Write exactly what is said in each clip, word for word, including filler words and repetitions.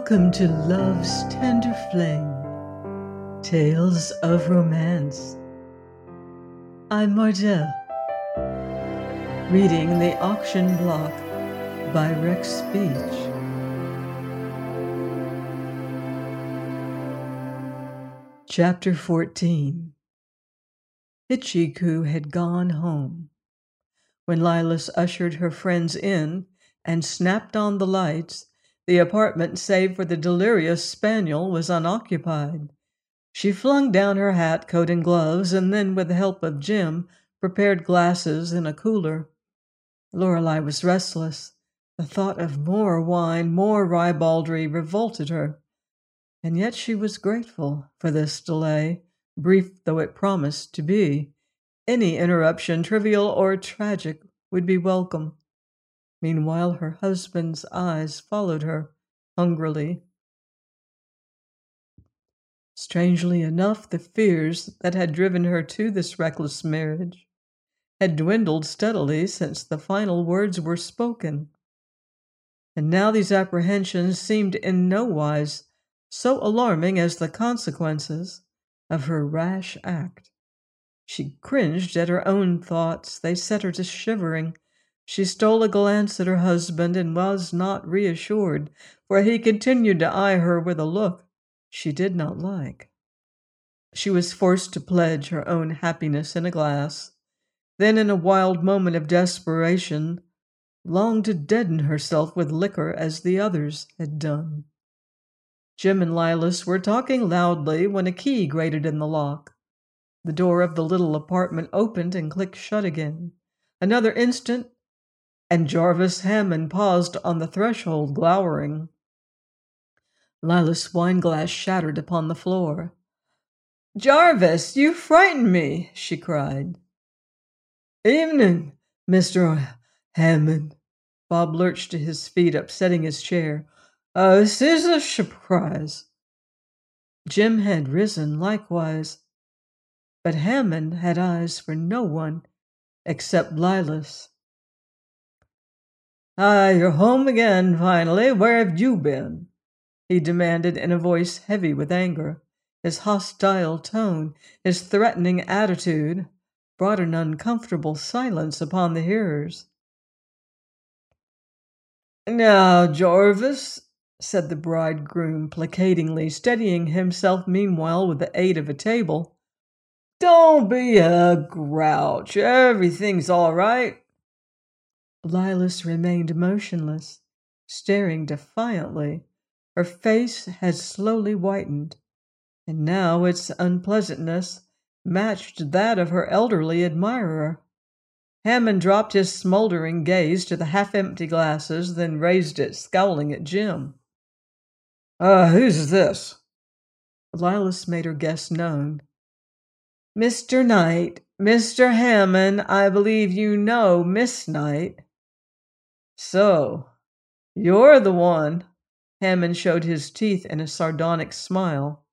Welcome to Love's Tender Flame, Tales of Romance. I'm Mardell, reading The Auction Block by Rex Speech. Chapter fourteen. Hichiku had gone home. When Lilas ushered her friends in and snapped on the lights, the apartment, save for the delirious spaniel, was unoccupied. She flung down her hat, coat, and gloves, and then, with the help of Jim, prepared glasses and a cooler. Lorelei was restless. The thought of more wine, more ribaldry, revolted her. And yet she was grateful for this delay, brief though it promised to be. Any interruption, trivial or tragic, would be welcome. Meanwhile, her husband's eyes followed her hungrily. Strangely enough, the fears that had driven her to this reckless marriage had dwindled steadily since the final words were spoken. And now these apprehensions seemed in no wise so alarming as the consequences of her rash act. She cringed at her own thoughts. They set her to shivering. She stole a glance at her husband and was not reassured, for he continued to eye her with a look she did not like. She was forced to pledge her own happiness in a glass, then in a wild moment of desperation, longed to deaden herself with liquor as the others had done. Jim and Lilas were talking loudly when a key grated in the lock. The door of the little apartment opened and clicked shut again. Another instant, and Jarvis Hammond paused on the threshold, glowering. Lilas' wineglass shattered upon the floor. "Jarvis, you frightened me!" she cried. "Evening, Mister Hammond." Bob lurched to his feet, upsetting his chair. Uh, this is a surprise." Jim had risen likewise, but Hammond had eyes for no one except Lilas. "Ah, you're home again, finally. Where have you been?" he demanded in a voice heavy with anger. His hostile tone, his threatening attitude, brought an uncomfortable silence upon the hearers. "Now, Jarvis," said the bridegroom placatingly, steadying himself meanwhile with the aid of a table, "don't be a grouch. Everything's all right." Lilas remained motionless, staring defiantly. Her face had slowly whitened, and now its unpleasantness matched that of her elderly admirer. Hammond dropped his smoldering gaze to the half-empty glasses, then raised it, scowling at Jim. Uh, who's this?" Lilas made her guess known. "Mister Knight, Mister Hammond, I believe you know Miss Knight." "So, you're the one." Hammond showed his teeth in a sardonic smile.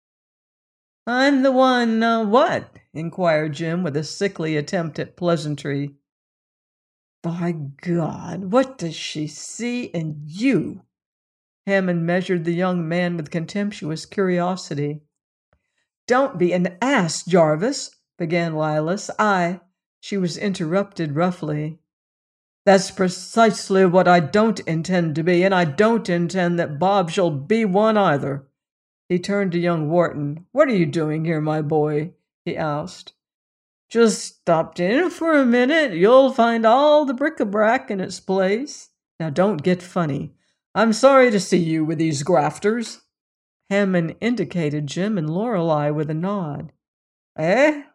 "I'm the one, uh, what?" inquired Jim with a sickly attempt at pleasantry. "By God, what does she see in you?" Hammond measured the young man with contemptuous curiosity. "Don't be an ass, Jarvis," began Lilas. I... She was interrupted roughly. "That's precisely what I don't intend to be, and I don't intend that Bob shall be one either." He turned to young Wharton. "What are you doing here, my boy?" he asked. "Just stopped in for a minute. You'll find all the bric-a-brac in its place. Now don't get funny. I'm sorry to see you with these grafters." Hammond indicated Jim and Lorelei with a nod. "Eh?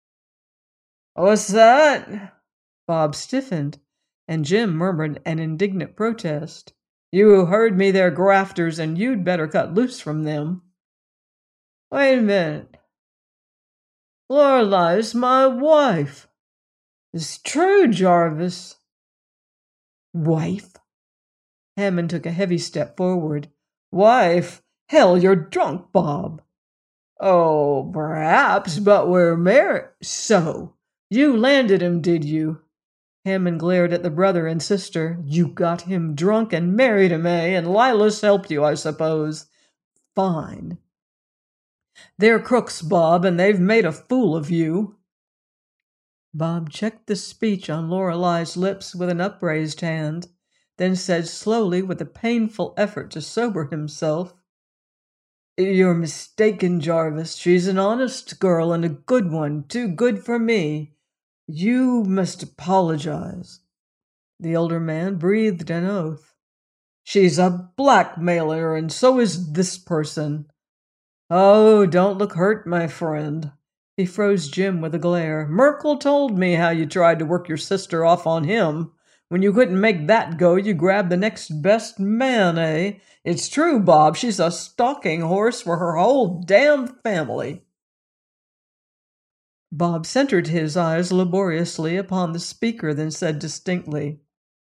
What's that?" Bob stiffened, and Jim murmured an indignant protest. "You heard me, they're grafters, and you'd better cut loose from them." "Wait a minute. Lorelei's my wife." "It's true, Jarvis." "Wife?" Hammond took a heavy step forward. "Wife? Hell, you're drunk, Bob." "Oh, perhaps, but we're married." "So, you landed him, did you?" Hammond glared at the brother and sister. You got him drunk and married him, eh? And Lilas helped you, I suppose. Fine. They're crooks, Bob, and they've made a fool of you. Bob checked the speech on Lorelei's lips with an upraised hand, then said slowly with a painful effort to sober himself, You're mistaken, Jarvis. She's an honest girl and a good one, too good for me. You must apologize. The older man breathed an oath. She's a blackmailer, and so is this person. Oh, don't look hurt, my friend. He froze Jim with a glare. Merkel told me how you tried to work your sister off on him. When you couldn't make that go, you grabbed the next best man, eh? It's true, Bob. She's a stalking horse for her whole damn family. Bob centered his eyes laboriously upon the speaker, then said distinctly,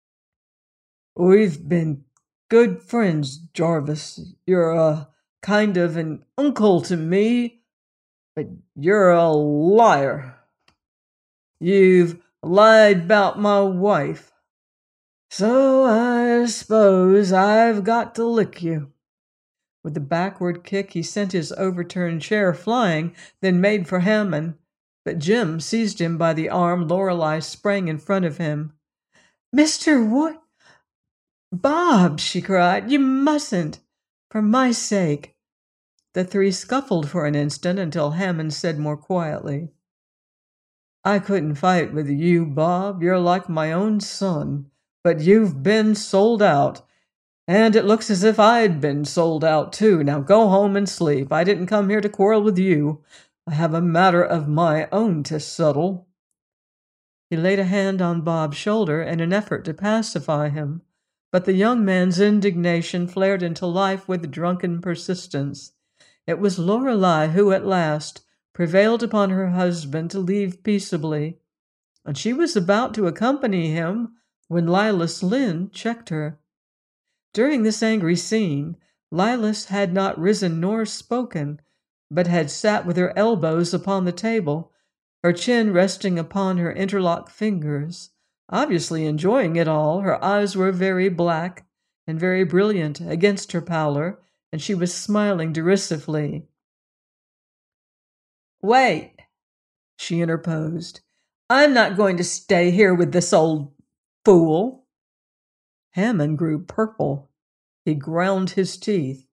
We've been good friends, Jarvis. You're a kind of an uncle to me, but you're a liar. You've lied about my wife. So I suppose I've got to lick you. With a backward kick, he sent his overturned chair flying, then made for Hammond. But Jim seized him by the arm. Lorelei sprang in front of him. Mister What? Bob, she cried, you mustn't. For my sake. The three scuffled for an instant until Hammond said more quietly, I couldn't fight with you, Bob. You're like my own son. But you've been sold out. And it looks as if I'd been sold out, too. Now go home and sleep. I didn't come here to quarrel with you. I have a matter of my own to settle. He laid a hand on Bob's shoulder in an effort to pacify him, but the young man's indignation flared into life with drunken persistence. It was Lorelei who at last prevailed upon her husband to leave peaceably, and she was about to accompany him when Lilas Lynn checked her. During this angry scene, Lilas had not risen nor spoken, but had sat with her elbows upon the table, her chin resting upon her interlocked fingers. Obviously enjoying it all, her eyes were very black and very brilliant against her pallor, and she was smiling derisively. Wait, she interposed. I'm not going to stay here with this old fool. Hammond grew purple. He ground his teeth.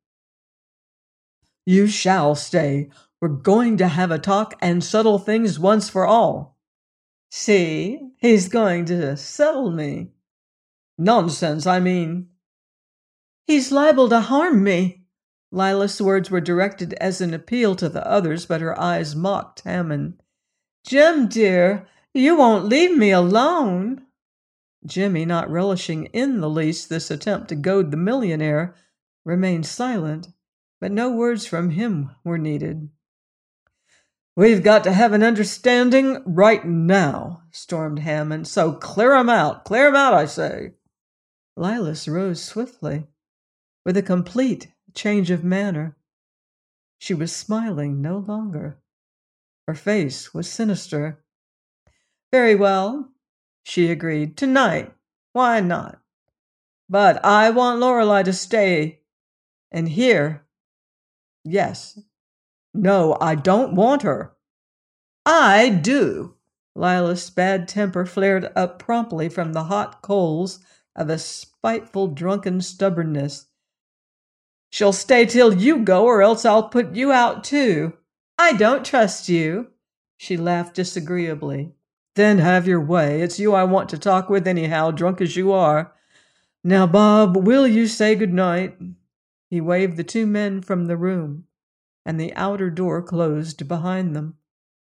You shall stay. We're going to have a talk and settle things once for all. See, he's going to settle me. Nonsense, I mean. He's liable to harm me. Lila's words were directed as an appeal to the others, but her eyes mocked Hammond. Jim, dear, you won't leave me alone. Jimmy, not relishing in the least this attempt to goad the millionaire, remained silent, but no words from him were needed. We've got to have an understanding right now, stormed Hammond, so clear 'em out, clear 'em out, I say. Lilas rose swiftly, with a complete change of manner. She was smiling no longer. Her face was sinister. Very well, she agreed. Tonight. Why not? But I want Lorelei to stay and hear. Yes. No, I don't want her. I do. Lila's bad temper flared up promptly from the hot coals of a spiteful, drunken stubbornness. She'll stay till you go, or else I'll put you out too. I don't trust you. She laughed disagreeably. Then have your way. It's you I want to talk with anyhow, drunk as you are. Now, Bob, will you say good night? He waved the two men from the room, and the outer door closed behind them.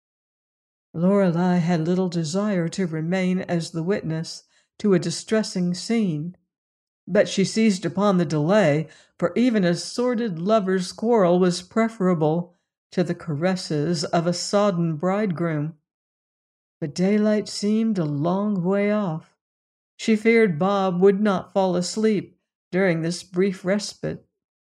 Lorelei had little desire to remain as the witness to a distressing scene, but she seized upon the delay, for even a sordid lover's quarrel was preferable to the caresses of a sodden bridegroom. But daylight seemed a long way off. She feared Bob would not fall asleep during this brief respite.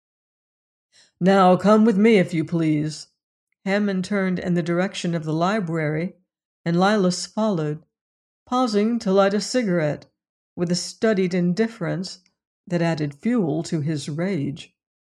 Now come with me, if you please. Hammond turned in the direction of the library, and Lilas followed. pausing to light a cigarette with a studied indifference that added fuel to his rage.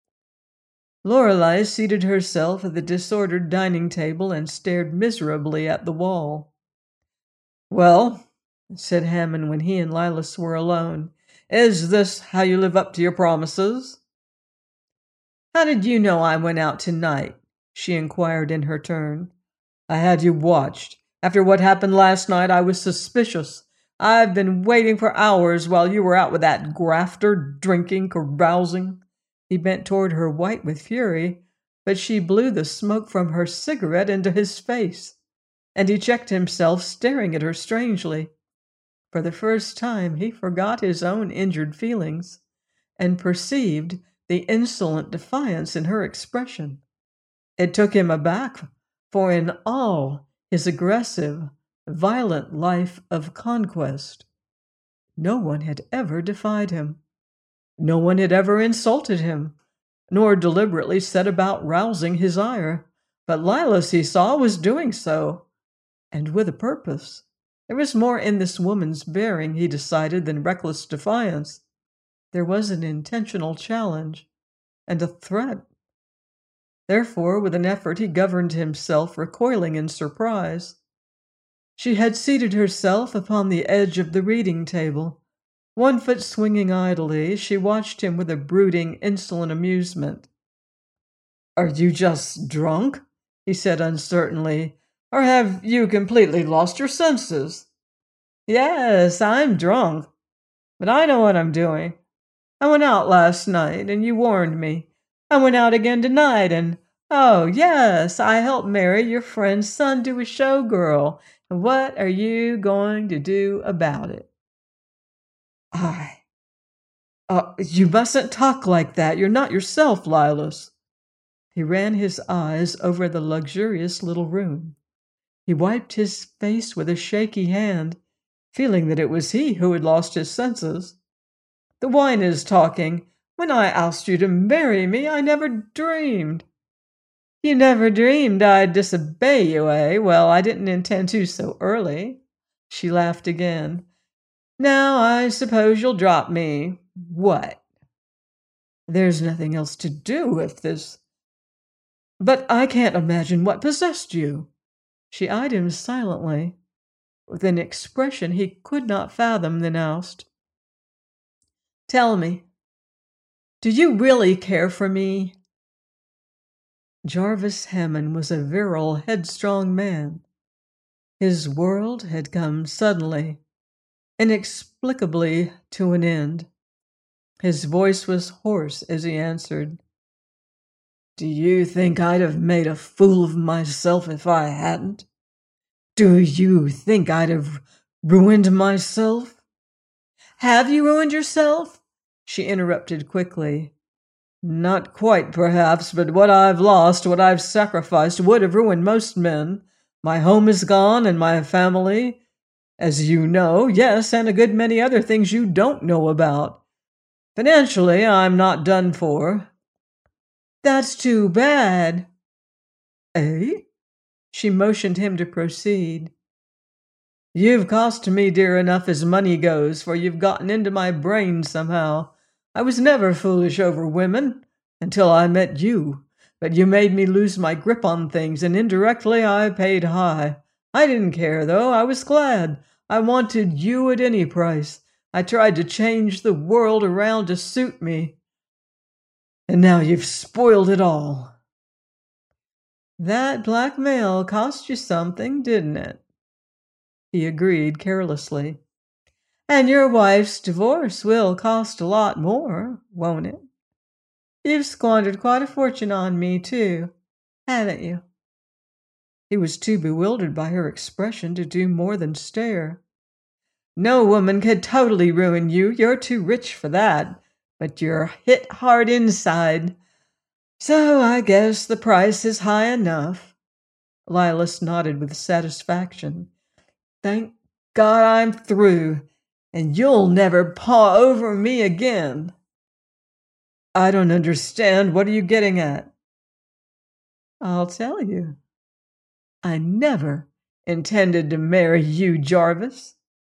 Lorelei seated herself at the disordered dining table and stared miserably at the wall. "Well," said Hammond when he and Lilas were alone, "is this how you live up to your promises?" "How did you know I went out tonight?" she inquired in her turn. "I had you watched. After what happened last night, I was suspicious. I've been waiting for hours while you were out with that grafter, drinking, carousing." He bent toward her, white with fury, but she blew the smoke from her cigarette into his face, and he checked himself, staring at her strangely. For the first time, he forgot his own injured feelings and perceived the insolent defiance in her expression. It took him aback, for in all his aggressive, violent life of conquest, no one had ever defied him. No one had ever insulted him, nor deliberately set about rousing his ire. But Lilas, he saw, was doing so, and with a purpose. There was more in this woman's bearing, he decided, than reckless defiance. There was an intentional challenge and a threat. Therefore, with an effort, he governed himself, recoiling in surprise. She had seated herself upon the edge of the reading table. One foot swinging idly, she watched him with a brooding, insolent amusement. "Are you just drunk?" he said uncertainly. "Or have you completely lost your senses?" "Yes, I'm drunk, but I know what I'm doing. I went out last night, and you warned me. I went out again tonight, and, oh, yes, I helped marry your friend's son to a showgirl. And what are you going to do about it?" "I... Uh, you mustn't talk like that. You're not yourself, Lilas." He ran his eyes over the luxurious little room. He wiped his face with a shaky hand, feeling that it was he who had lost his senses. "The wine is talking. When I asked you to marry me, I never dreamed." "You never dreamed I'd disobey you, eh? Well, I didn't intend to so early." She laughed again. "Now I suppose you'll drop me. What?" "There's nothing else to do if this—" "But I can't imagine what possessed you." She eyed him silently, with an expression he could not fathom, then asked, "Tell me, do you really care for me?" Jarvis Hammond was a virile, headstrong man. His world had come suddenly, inexplicably to an end. His voice was hoarse as he answered, "Do you think I'd have made a fool of myself if I hadn't? Do you think I'd have ruined myself?" "Have you ruined yourself?" she interrupted quickly. "Not quite, perhaps, but what I've lost, what I've sacrificed, would have ruined most men. My home is gone, and my family, as you know, yes, and a good many other things you don't know about. Financially, I'm not done for." "That's too bad." "Eh?" She motioned him to proceed. "You've cost me dear enough as money goes, for you've gotten into my brain somehow. I was never foolish over women, until I met you, but you made me lose my grip on things, and indirectly I paid high. I didn't care, though. I was glad. I wanted you at any price. I tried to change the world around to suit me. And now you've spoiled it all." "That blackmail cost you something, didn't it?" He agreed carelessly. "And your wife's divorce will cost a lot more, won't it? You've squandered quite a fortune on me, too, haven't you?" He was too bewildered by her expression to do more than stare. "No woman could totally ruin you. You're too rich for that. But you're hit hard inside. So I guess the price is high enough." Lilas nodded with satisfaction. "Thank God I'm through, and you'll never paw over me again." "I don't understand. What are you getting at?" "I'll tell you. I never intended to marry you, Jarvis.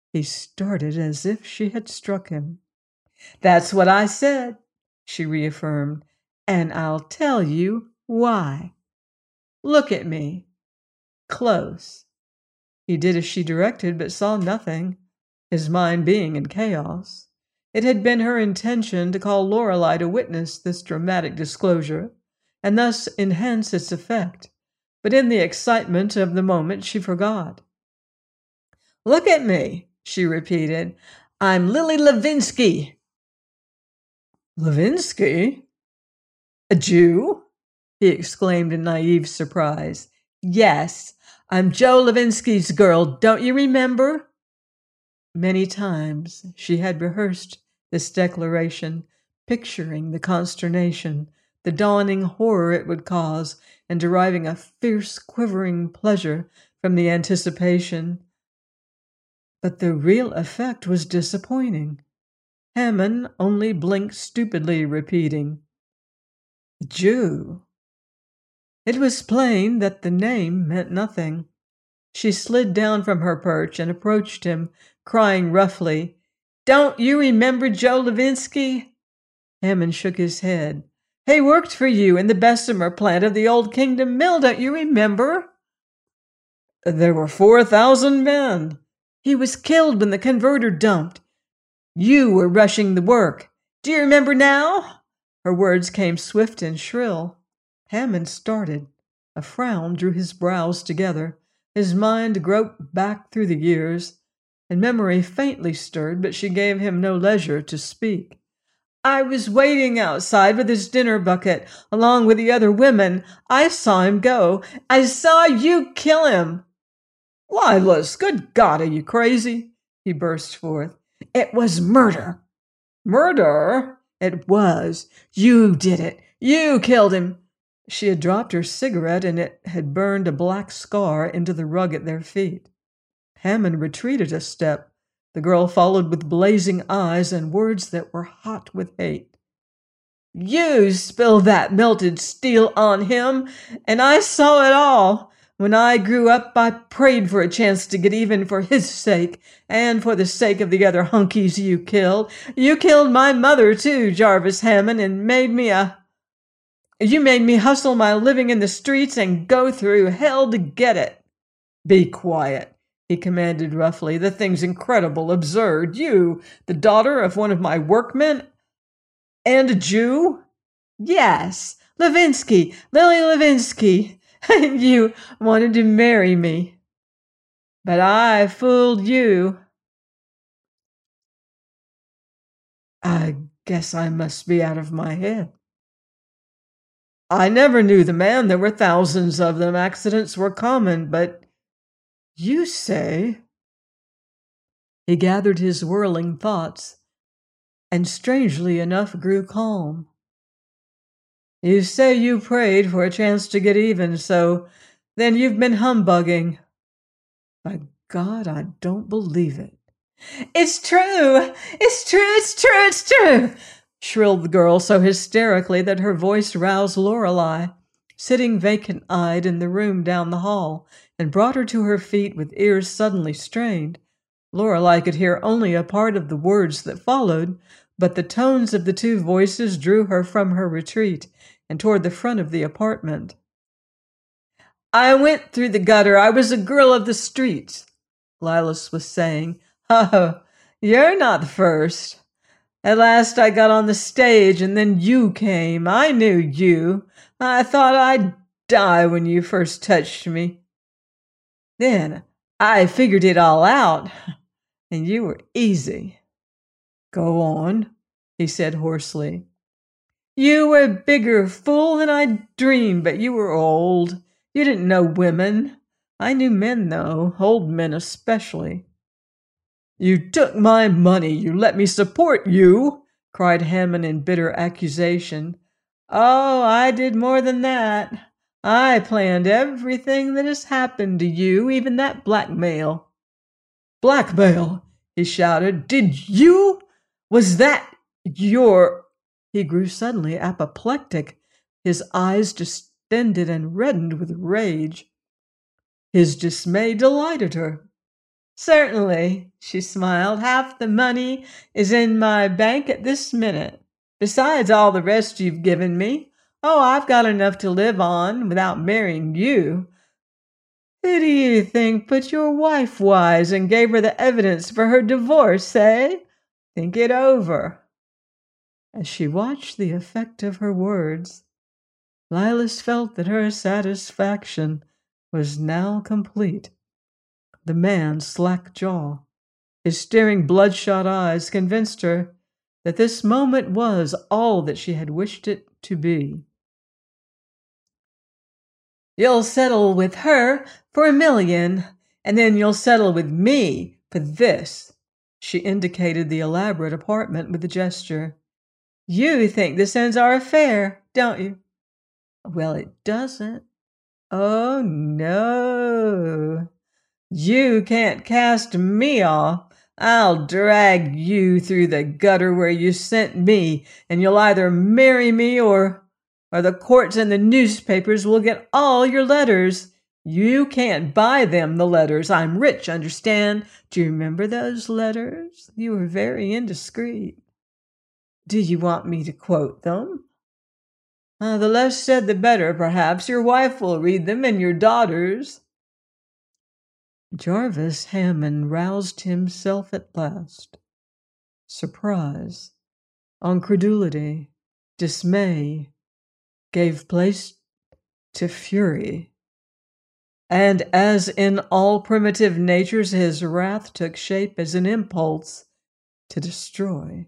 He started as if she had struck him. "That's what I said," she reaffirmed, "and I'll tell you why. Look at me. Close." He did as she directed, but saw nothing, his mind being in chaos. It had been her intention to call Lorelei to witness this dramatic disclosure, and thus enhance its effect, but in the excitement of the moment she forgot. "Look at me," she repeated. "I'm Lily Levinsky." "Levinsky? A Jew?" he exclaimed in naive surprise. "Yes, I'm Joe Levinsky's girl, don't you remember?" Many times she had rehearsed this declaration, picturing the consternation, the dawning horror it would cause, and deriving a fierce, quivering pleasure from the anticipation. But the real effect was disappointing. Hammond only blinked stupidly, repeating, "Jew." It was plain that the name meant nothing. She slid down from her perch and approached him, crying roughly, "Don't you remember Joe Levinsky?" Hammond shook his head. "He worked for you in the Bessemer plant of the Old Kingdom Mill, don't you remember?" "There were four thousand men." "He was killed when the converter dumped. You were rushing the work. Do you remember now?" Her words came swift and shrill. Hammond started. A frown drew his brows together. His mind groped back through the years, and memory faintly stirred, but she gave him no leisure to speak. "I was waiting outside with his dinner bucket, along with the other women. I saw him go. I saw you kill him." "Lilas, good God, are you crazy?" he burst forth. "It was murder." "Murder?" "It was. You did it. You killed him." She had dropped her cigarette, and it had burned a black scar into the rug at their feet. Hammond retreated a step. The girl followed with blazing eyes and words that were hot with hate. "You spilled that melted steel on him, and I saw it all. When I grew up, I prayed for a chance to get even for his sake, and for the sake of the other hunkies you killed. You killed my mother, too, Jarvis Hammond, and made me a... You made me hustle my living in the streets and go through hell to get it." "Be quiet," he commanded roughly. "The thing's incredible, absurd. You, the daughter of one of my workmen, and a Jew?" "Yes, Levinsky, Lily Levinsky. And you wanted to marry me. But I fooled you." "I guess I must be out of my head." "I never knew the man. There were thousands of them. Accidents were common, but you say..." He gathered his whirling thoughts, and strangely enough grew calm. "You say you prayed for a chance to get even, so then you've been humbugging." "By God, I don't believe it." "It's true! It's true! It's true! It's true!" shrilled the girl so hysterically that her voice roused Lorelei, sitting vacant-eyed in the room down the hall, and brought her to her feet with ears suddenly strained. Lorelei could hear only a part of the words that followed, but the tones of the two voices drew her from her retreat and toward the front of the apartment. "I went through the gutter. I was a girl of the streets," Lilas was saying. "Oh, you're not the first. At last I got on the stage, and then you came. I knew you. I thought I'd die when you first touched me. Then I figured it all out, and you were easy." "Go on," he said hoarsely. "You were a bigger fool than I dreamed, but you were old. You didn't know women. I knew men, though, old men especially." "You took my money. You let me support you," cried Hammond in bitter accusation. "Oh, I did more than that. I planned everything that has happened to you, even that blackmail." "Blackmail!" he shouted. "Did you? Was that your—" He grew suddenly apoplectic, his eyes distended and reddened with rage. His dismay delighted her. Certainly, she smiled. Half the money is in my bank at this minute, besides all the rest you've given me. Oh, I've got enough to live on without marrying you. Who do you think put your wife wise and gave her the evidence for her divorce, eh? Think it over. As she watched the effect of her words, Lilas felt that her satisfaction was now complete. The man's slack jaw, his staring bloodshot eyes convinced her that this moment was all that she had wished it to be. You'll settle with her for a million, and then you'll settle with me for this. She indicated the elaborate apartment with a gesture. You think this ends our affair, don't you? Well, it doesn't. Oh, no. You can't cast me off. I'll drag you through the gutter where you sent me, and you'll either marry me or, or the courts and the newspapers will get all your letters. You can't buy them, the letters. I'm rich, understand? Do you remember those letters? You were very indiscreet. Do you want me to quote them? Uh, the less said, the better, perhaps. Your wife will read them, and your daughters. Jarvis Hammond roused himself at last. Surprise, incredulity, dismay gave place to fury. And as in all primitive natures, his wrath took shape as an impulse to destroy.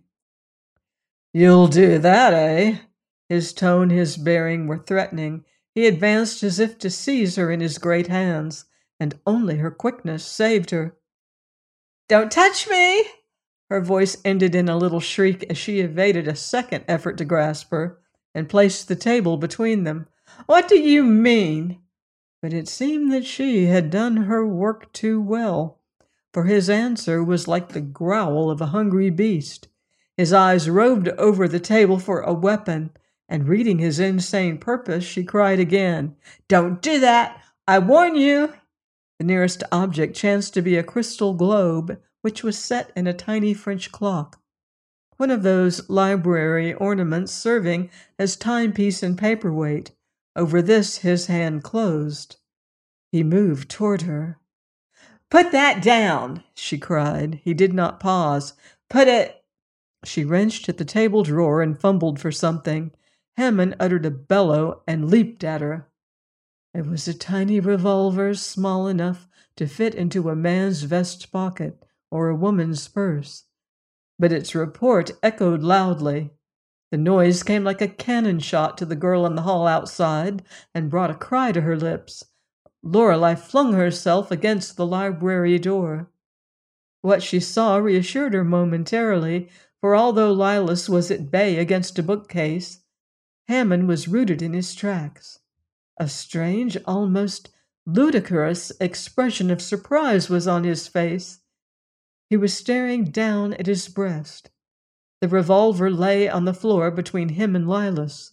You'll do that, eh? His tone, his bearing were threatening. He advanced as if to seize her in his great hands, and only her quickness saved her. Don't touch me! Her voice ended in a little shriek as she evaded a second effort to grasp her and placed the table between them. What do you mean? But it seemed that she had done her work too well, for his answer was like the growl of a hungry beast. His eyes roved over the table for a weapon, and reading his insane purpose, she cried again, Don't do that! I warn you! The nearest object chanced to be a crystal globe, which was set in a tiny French clock, one of those library ornaments serving as timepiece and paperweight. Over this his hand closed. He moved toward her. Put that down, she cried. He did not pause. Put it... She wrenched at the table drawer and fumbled for something. Hammond uttered a bellow and leaped at her. It was a tiny revolver small enough to fit into a man's vest pocket or a woman's purse. But its report echoed loudly. The noise came like a cannon shot to the girl in the hall outside and brought a cry to her lips. Lorelei flung herself against the library door. What she saw reassured her momentarily, for although Lilas was at bay against a bookcase, Hammond was rooted in his tracks. A strange, almost ludicrous expression of surprise was on his face. He was staring down at his breast. The revolver lay on the floor between him and Lilas.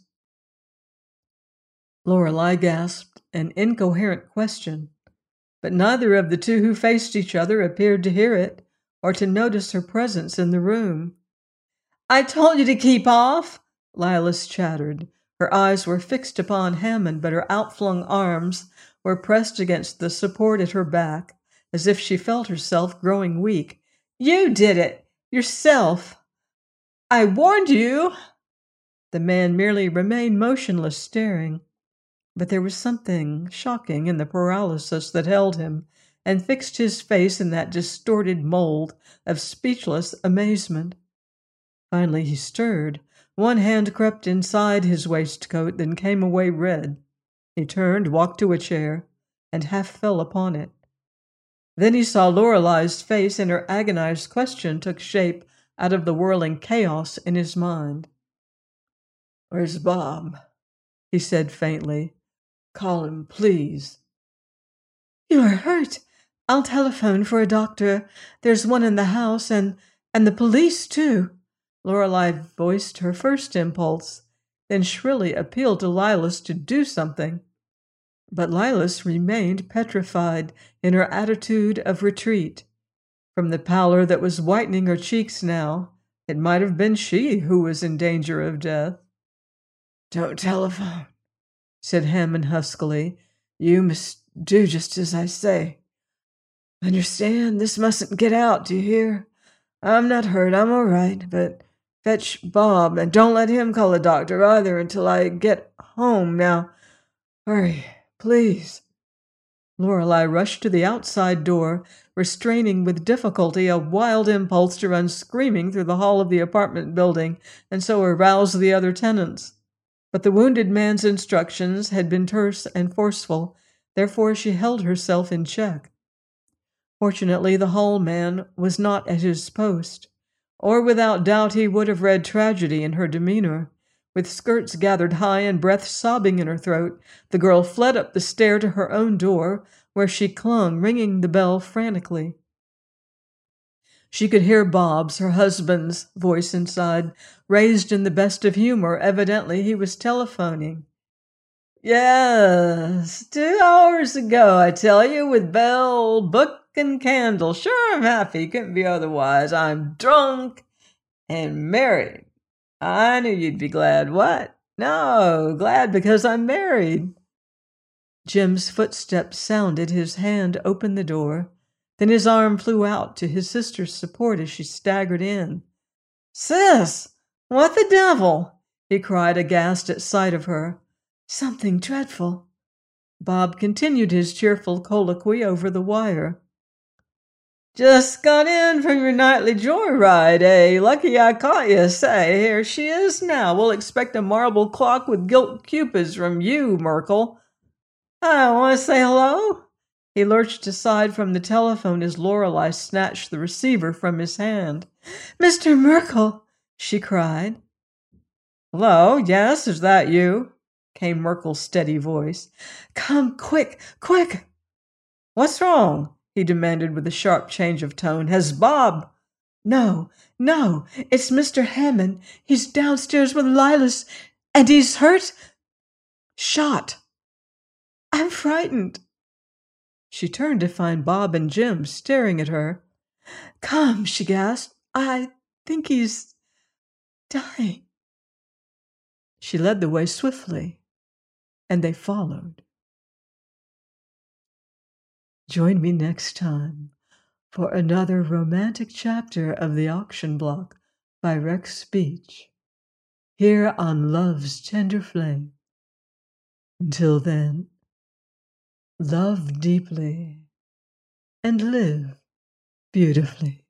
Lorelei gasped an incoherent question, but neither of the two who faced each other appeared to hear it or to notice her presence in the room. I told you to keep off, Lilas chattered. Her eyes were fixed upon Hammond, but her outflung arms were pressed against the support at her back, as if she felt herself growing weak. You did it! Yourself! I warned you! The man merely remained motionless, staring. But there was something shocking in the paralysis that held him and fixed his face in that distorted mold of speechless amazement. Finally he stirred. One hand crept inside his waistcoat, then came away red. He turned, walked to a chair, and half fell upon it. Then he saw Lorelei's face, and her agonized question took shape out of the whirling chaos in his mind. Where's Bob? He said faintly. Call him, please. You are hurt. I'll telephone for a doctor. There's one in the house, and, and the police, too. Lorelei voiced her first impulse, then shrilly appealed to Lilas to do something. But Lilas remained petrified in her attitude of retreat. From the pallor that was whitening her cheeks now, it might have been she who was in danger of death. "Don't telephone," said Hammond huskily. "You must do just as I say. Understand? This mustn't get out, do you hear? I'm not hurt, I'm all right, but fetch Bob, and don't let him call a doctor either until I get home. Now, hurry, please." Lorelei rushed to the outside door, restraining with difficulty a wild impulse to run screaming through the hall of the apartment building and so arouse the other tenants. But the wounded man's instructions had been terse and forceful, therefore she held herself in check. Fortunately, the hall man was not at his post, or without doubt he would have read tragedy in her demeanor. With skirts gathered high and breath sobbing in her throat, the girl fled up the stair to her own door, where she clung, ringing the bell frantically. She could hear Bob's, her husband's, voice inside, raised in the best of humor. Evidently he was telephoning. "Yes, two hours ago, I tell you, with bell, book, and candle. Sure, I'm happy. Couldn't be otherwise. I'm drunk and married. I knew you'd be glad." "What?" "No, glad because I'm married." Jim's footsteps sounded. His hand opened the door. Then his arm flew out to his sister's support as she staggered in. "Sis, what the devil?" he cried, aghast at sight of her. "Something dreadful." Bob continued his cheerful colloquy over the wire. "Just got in from your nightly joyride, eh? Lucky I caught you, say. Here she is now. We'll expect a marble clock with gilt cupids from you, Merkel. I want to say hello." He lurched aside from the telephone as Lorelei snatched the receiver from his hand. "Mister Merkel!" she cried. "Hello, yes, is that you?" came Merkel's steady voice. "Come, quick, quick!" "What's wrong?" he demanded with a sharp change of tone. "Has Bob—" "No, no, it's Mister Hammond. He's downstairs with Lilas, and he's hurt. Shot. I'm frightened." She turned to find Bob and Jim staring at her. "Come," she gasped. "I think he's dying." She led the way swiftly, and they followed. Join me next time for another romantic chapter of The Auction Block by Rex Beach, here on Love's Tender Flame. Until then, love deeply and live beautifully.